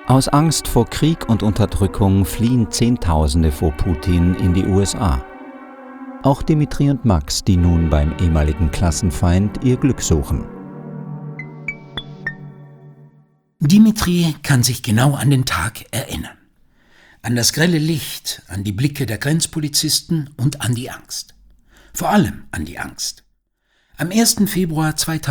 Aus Angst vor Krieg und Unterdrückung fliehen Zehntausende vor Putin in die USA. Auch Dimitri und Max, die nun beim ehemaligen Klassenfeind ihr Glück suchen. Dimitri kann sich genau an den Tag erinnern. An das grelle Licht, an die Blicke der Grenzpolizisten und an die Angst. Vor allem an die Angst. Am 1. Februar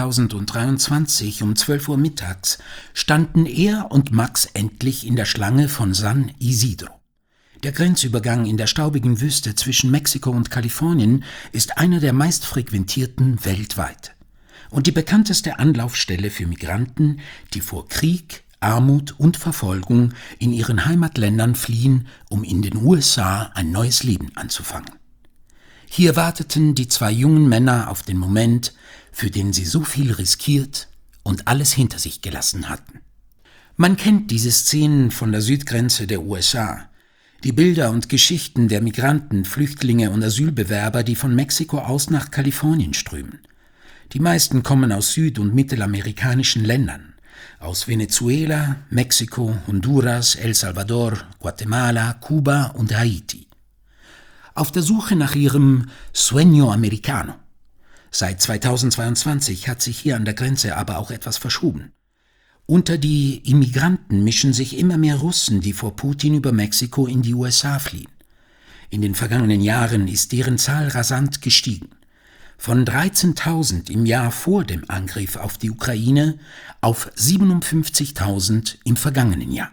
2023 um 12 Uhr mittags standen er und Max endlich in der Schlange von San Isidro. Der Grenzübergang in der staubigen Wüste zwischen Mexiko und Kalifornien ist einer der meistfrequentierten weltweit und die bekannteste Anlaufstelle für Migranten, die vor Krieg, Armut und Verfolgung in ihren Heimatländern fliehen, um in den USA ein neues Leben anzufangen. Hier warteten die zwei jungen Männer auf den Moment, für den sie so viel riskiert und alles hinter sich gelassen hatten. Man kennt diese Szenen von der Südgrenze der USA. Die Bilder und Geschichten der Migranten, Flüchtlinge und Asylbewerber, die von Mexiko aus nach Kalifornien strömen. Die meisten kommen aus süd- und mittelamerikanischen Ländern. Aus Venezuela, Mexiko, Honduras, El Salvador, Guatemala, Kuba und Haiti. Auf der Suche nach ihrem Sueño Americano. Seit 2022 hat sich hier an der Grenze aber auch etwas verschoben. Unter die Immigranten mischen sich immer mehr Russen, die vor Putin über Mexiko in die USA fliehen. In den vergangenen Jahren ist deren Zahl rasant gestiegen. Von 13.000 im Jahr vor dem Angriff auf die Ukraine auf 57.000 im vergangenen Jahr.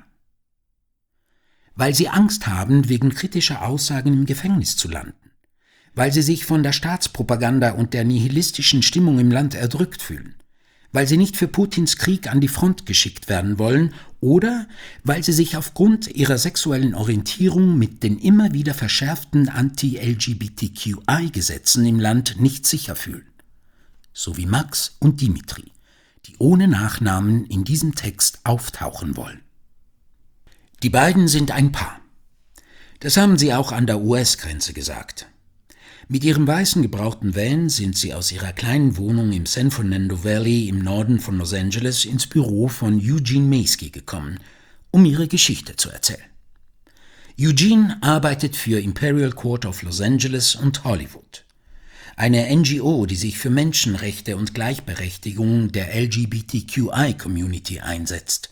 Weil sie Angst haben, wegen kritischer Aussagen im Gefängnis zu landen. Weil sie sich von der Staatspropaganda und der nihilistischen Stimmung im Land erdrückt fühlen. Weil sie nicht für Putins Krieg an die Front geschickt werden wollen oder weil sie sich aufgrund ihrer sexuellen Orientierung mit den immer wieder verschärften Anti-LGBTQI-Gesetzen im Land nicht sicher fühlen. So wie Max und Dimitri, die ohne Nachnamen in diesem Text auftauchen wollen. Die beiden sind ein Paar. Das haben sie auch an der US-Grenze gesagt. Mit ihrem weißen gebrauchten Van sind sie aus ihrer kleinen Wohnung im San Fernando Valley im Norden von Los Angeles ins Büro von Eugene Maysky gekommen, um ihre Geschichte zu erzählen. Eugene arbeitet für Imperial Court of Los Angeles und Hollywood, eine NGO, die sich für Menschenrechte und Gleichberechtigung der LGBTQI-Community einsetzt.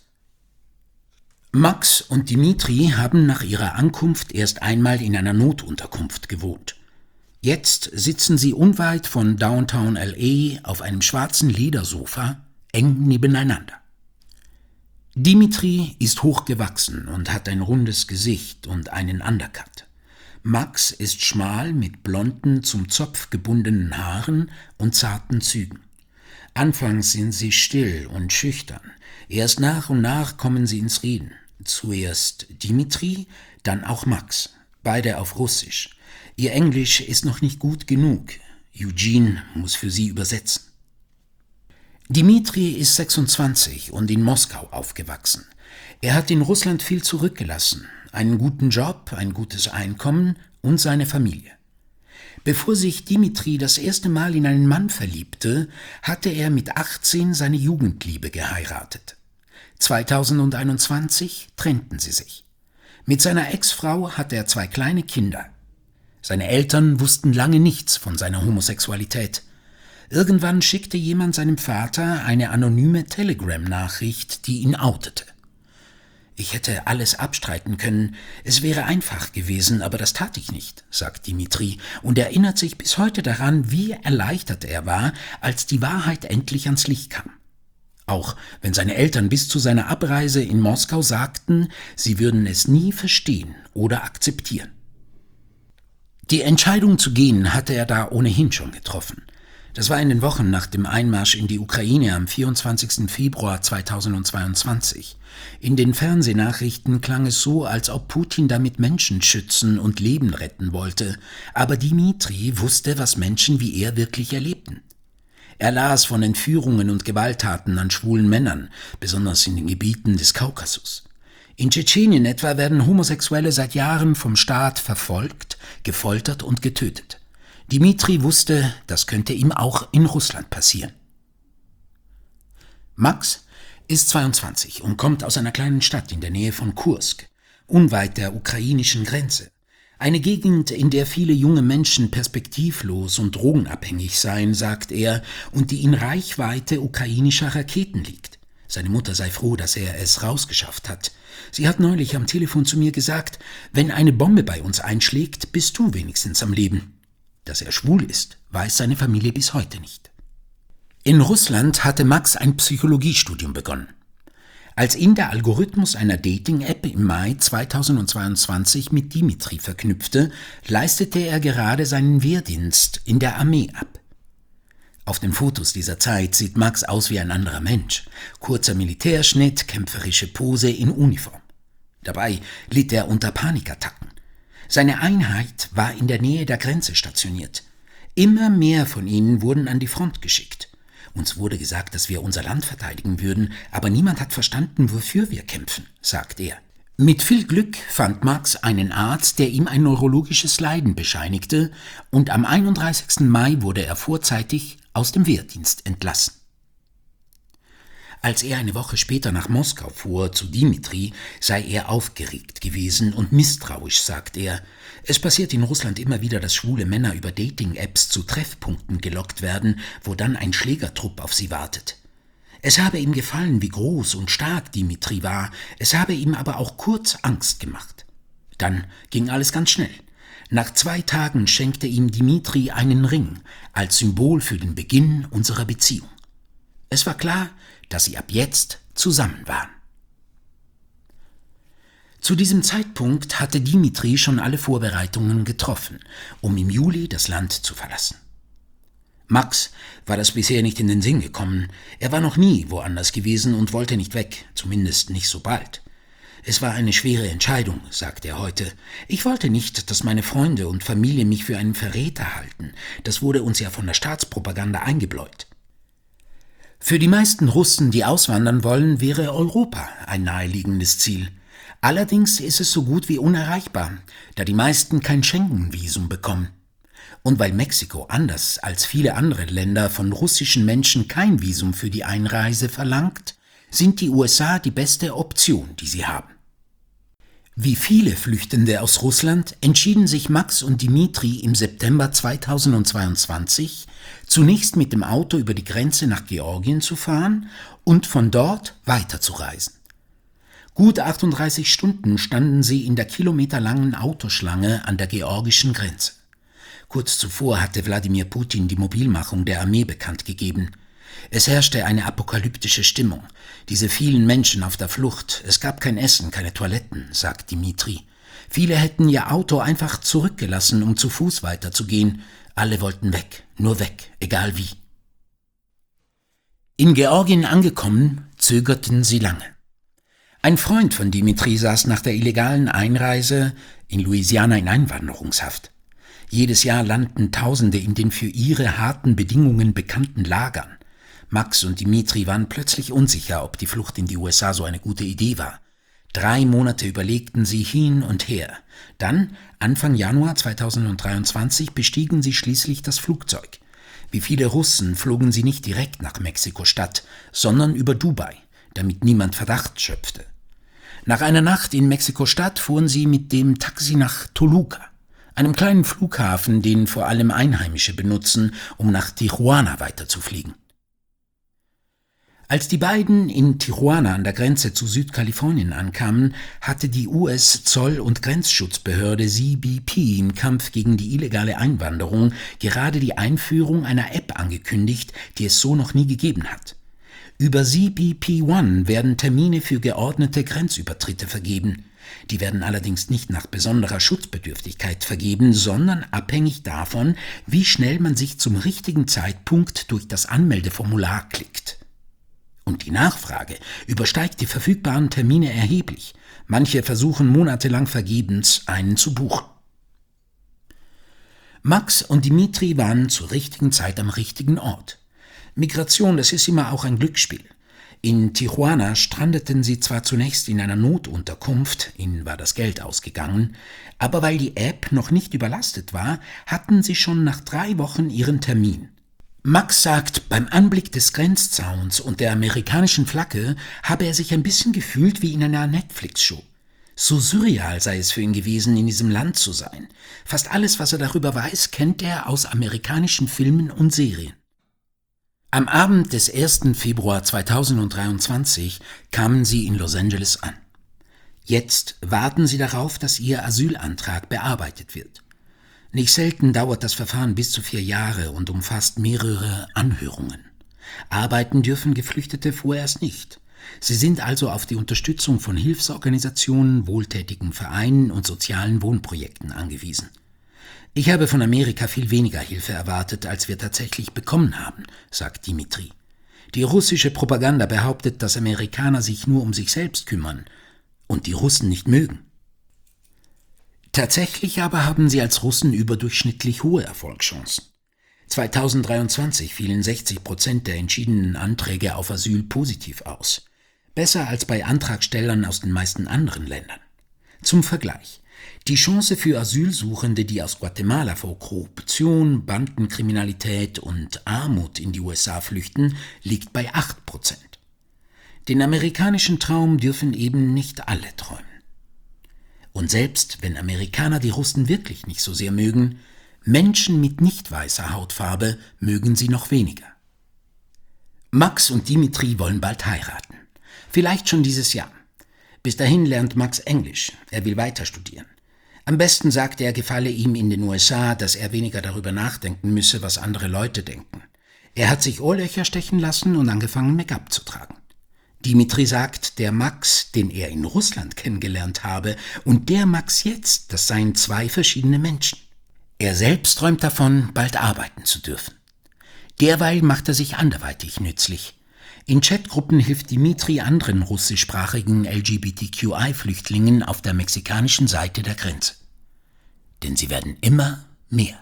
Max und Dimitri haben nach ihrer Ankunft erst einmal in einer Notunterkunft gewohnt. Jetzt sitzen sie unweit von Downtown LA auf einem schwarzen Ledersofa, eng nebeneinander. Dimitri ist hochgewachsen und hat ein rundes Gesicht und einen Undercut. Max ist schmal mit blonden, zum Zopf gebundenen Haaren und zarten Zügen. Anfangs sind sie still und schüchtern. Erst nach und nach kommen sie ins Reden. Zuerst Dimitri, dann auch Max, beide auf Russisch. Ihr Englisch ist noch nicht gut genug. Eugene muss für sie übersetzen. Dimitri ist 26 und in Moskau aufgewachsen. Er hat in Russland viel zurückgelassen, einen guten Job, ein gutes Einkommen und seine Familie. Bevor sich Dimitri das erste Mal in einen Mann verliebte, hatte er mit 18 seine Jugendliebe geheiratet. 2021 trennten sie sich. Mit seiner Ex-Frau hatte er 2 kleine Kinder. Seine Eltern wussten lange nichts von seiner Homosexualität. Irgendwann schickte jemand seinem Vater eine anonyme Telegram-Nachricht, die ihn outete. Ich hätte alles abstreiten können, es wäre einfach gewesen, aber das tat ich nicht, sagt Dimitri und erinnert sich bis heute daran, wie erleichtert er war, als die Wahrheit endlich ans Licht kam. Auch wenn seine Eltern bis zu seiner Abreise in Moskau sagten, sie würden es nie verstehen oder akzeptieren. Die Entscheidung zu gehen hatte er da ohnehin schon getroffen. Das war in den Wochen nach dem Einmarsch in die Ukraine am 24. Februar 2022. In den Fernsehnachrichten klang es so, als ob Putin damit Menschen schützen und Leben retten wollte. Aber Dimitri wusste, was Menschen wie er wirklich erlebten. Er las von Entführungen und Gewalttaten an schwulen Männern, besonders in den Gebieten des Kaukasus. In Tschetschenien etwa werden Homosexuelle seit Jahren vom Staat verfolgt, gefoltert und getötet. Dimitri wusste, das könnte ihm auch in Russland passieren. Max ist 22 und kommt aus einer kleinen Stadt in der Nähe von Kursk, unweit der ukrainischen Grenze. Eine Gegend, in der viele junge Menschen perspektivlos und drogenabhängig seien, sagt er, und die in Reichweite ukrainischer Raketen liegt. Seine Mutter sei froh, dass er es rausgeschafft hat. Sie hat neulich am Telefon zu mir gesagt, wenn eine Bombe bei uns einschlägt, bist du wenigstens am Leben. Dass er schwul ist, weiß seine Familie bis heute nicht. In Russland hatte Max ein Psychologiestudium begonnen. Als ihn der Algorithmus einer Dating-App im Mai 2022 mit Dimitri verknüpfte, leistete er gerade seinen Wehrdienst in der Armee ab. Auf den Fotos dieser Zeit sieht Max aus wie ein anderer Mensch. Kurzer Militärschnitt, kämpferische Pose in Uniform. Dabei litt er unter Panikattacken. Seine Einheit war in der Nähe der Grenze stationiert. Immer mehr von ihnen wurden an die Front geschickt. Uns wurde gesagt, dass wir unser Land verteidigen würden, aber niemand hat verstanden, wofür wir kämpfen, sagt er. Mit viel Glück fand Max einen Arzt, der ihm ein neurologisches Leiden bescheinigte, und am 31. Mai wurde er vorzeitig aus dem Wehrdienst entlassen. Als er eine Woche später nach Moskau fuhr, zu Dimitri, sei er aufgeregt gewesen und misstrauisch, sagt er. Es passiert in Russland immer wieder, dass schwule Männer über Dating-Apps zu Treffpunkten gelockt werden, wo dann ein Schlägertrupp auf sie wartet. Es habe ihm gefallen, wie groß und stark Dimitri war, es habe ihm aber auch kurz Angst gemacht. Dann ging alles ganz schnell. Nach 2 Tagen schenkte ihm Dimitri einen Ring, als Symbol für den Beginn unserer Beziehung. Es war klar, dass sie ab jetzt zusammen waren. Zu diesem Zeitpunkt hatte Dimitri schon alle Vorbereitungen getroffen, um im Juli das Land zu verlassen. Max war das bisher nicht in den Sinn gekommen. Er war noch nie woanders gewesen und wollte nicht weg, zumindest nicht so bald. Es war eine schwere Entscheidung, sagt er heute. Ich wollte nicht, dass meine Freunde und Familie mich für einen Verräter halten. Das wurde uns ja von der Staatspropaganda eingebläut. Für die meisten Russen, die auswandern wollen, wäre Europa ein naheliegendes Ziel. Allerdings ist es so gut wie unerreichbar, da die meisten kein Schengen-Visum bekommen. Und weil Mexiko anders als viele andere Länder von russischen Menschen kein Visum für die Einreise verlangt, sind die USA die beste Option, die sie haben. Wie viele Flüchtende aus Russland entschieden sich Max und Dimitri im September 2022, zunächst mit dem Auto über die Grenze nach Georgien zu fahren und von dort weiterzureisen. Gut 38 Stunden standen sie in der kilometerlangen Autoschlange an der georgischen Grenze. Kurz zuvor hatte Wladimir Putin die Mobilmachung der Armee bekannt gegeben. Es herrschte eine apokalyptische Stimmung. Diese vielen Menschen auf der Flucht, es gab kein Essen, keine Toiletten, sagt Dimitri. Viele hätten ihr Auto einfach zurückgelassen, um zu Fuß weiterzugehen. Alle wollten weg, nur weg, egal wie. In Georgien angekommen, zögerten sie lange. Ein Freund von Dimitri saß nach der illegalen Einreise in Louisiana in Einwanderungshaft. Jedes Jahr landen Tausende in den für ihre harten Bedingungen bekannten Lagern. Max und Dimitri waren plötzlich unsicher, ob die Flucht in die USA so eine gute Idee war. 3 Monate überlegten sie hin und her. Dann, Anfang Januar 2023, bestiegen sie schließlich das Flugzeug. Wie viele Russen flogen sie nicht direkt nach Mexiko-Stadt, sondern über Dubai, damit niemand Verdacht schöpfte. Nach einer Nacht in Mexiko-Stadt fuhren sie mit dem Taxi nach Toluca, einem kleinen Flughafen, den vor allem Einheimische benutzen, um nach Tijuana weiterzufliegen. Als die beiden in Tijuana an der Grenze zu Südkalifornien ankamen, hatte die US-Zoll- und Grenzschutzbehörde CBP im Kampf gegen die illegale Einwanderung gerade die Einführung einer App angekündigt, die es so noch nie gegeben hat. Über CBP One werden Termine für geordnete Grenzübertritte vergeben. Die werden allerdings nicht nach besonderer Schutzbedürftigkeit vergeben, sondern abhängig davon, wie schnell man sich zum richtigen Zeitpunkt durch das Anmeldeformular klickt. Und die Nachfrage übersteigt die verfügbaren Termine erheblich. Manche versuchen monatelang vergebens, einen zu buchen. Max und Dimitri waren zur richtigen Zeit am richtigen Ort. Migration, das ist immer auch ein Glücksspiel. In Tijuana strandeten sie zwar zunächst in einer Notunterkunft, ihnen war das Geld ausgegangen, aber weil die App noch nicht überlastet war, hatten sie schon nach 3 Wochen ihren Termin. Max sagt, beim Anblick des Grenzzauns und der amerikanischen Flagge habe er sich ein bisschen gefühlt wie in einer Netflix-Show. So surreal sei es für ihn gewesen, in diesem Land zu sein. Fast alles, was er darüber weiß, kennt er aus amerikanischen Filmen und Serien. Am Abend des 1. Februar 2023 kamen sie in Los Angeles an. Jetzt warten sie darauf, dass ihr Asylantrag bearbeitet wird. Nicht selten dauert das Verfahren bis zu 4 Jahre und umfasst mehrere Anhörungen. Arbeiten dürfen Geflüchtete vorerst nicht. Sie sind also auf die Unterstützung von Hilfsorganisationen, wohltätigen Vereinen und sozialen Wohnprojekten angewiesen. Ich habe von Amerika viel weniger Hilfe erwartet, als wir tatsächlich bekommen haben, sagt Dimitri. Die russische Propaganda behauptet, dass Amerikaner sich nur um sich selbst kümmern und die Russen nicht mögen. Tatsächlich aber haben sie als Russen überdurchschnittlich hohe Erfolgschancen. 2023 fielen 60% der entschiedenen Anträge auf Asyl positiv aus. Besser als bei Antragstellern aus den meisten anderen Ländern. Zum Vergleich: Die Chance für Asylsuchende, die aus Guatemala vor Korruption, Bandenkriminalität und Armut in die USA flüchten, liegt bei 8%. Den amerikanischen Traum dürfen eben nicht alle träumen. Und selbst wenn Amerikaner die Russen wirklich nicht so sehr mögen, Menschen mit nicht weißer Hautfarbe mögen sie noch weniger. Max und Dimitri wollen bald heiraten. Vielleicht schon dieses Jahr. Bis dahin lernt Max Englisch. Er will weiter studieren. Am besten sagt er, gefalle ihm in den USA, dass er weniger darüber nachdenken müsse, was andere Leute denken. Er hat sich Ohrlöcher stechen lassen und angefangen, Make-up zu tragen. Dimitri sagt, der Max, den er in Russland kennengelernt habe, und der Max jetzt, das seien 2 verschiedene Menschen. Er selbst träumt davon, bald arbeiten zu dürfen. Derweil macht er sich anderweitig nützlich. In Chatgruppen hilft Dimitri anderen russischsprachigen LGBTQI-Flüchtlingen auf der mexikanischen Seite der Grenze. Denn sie werden immer mehr.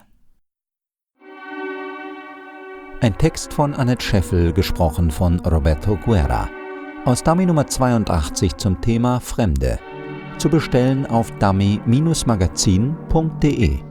Ein Text von Annette Scheffel, gesprochen von Roberto Guerra. Aus Dummy Nummer 82 zum Thema Fremde. Zu bestellen auf dummy-magazin.de.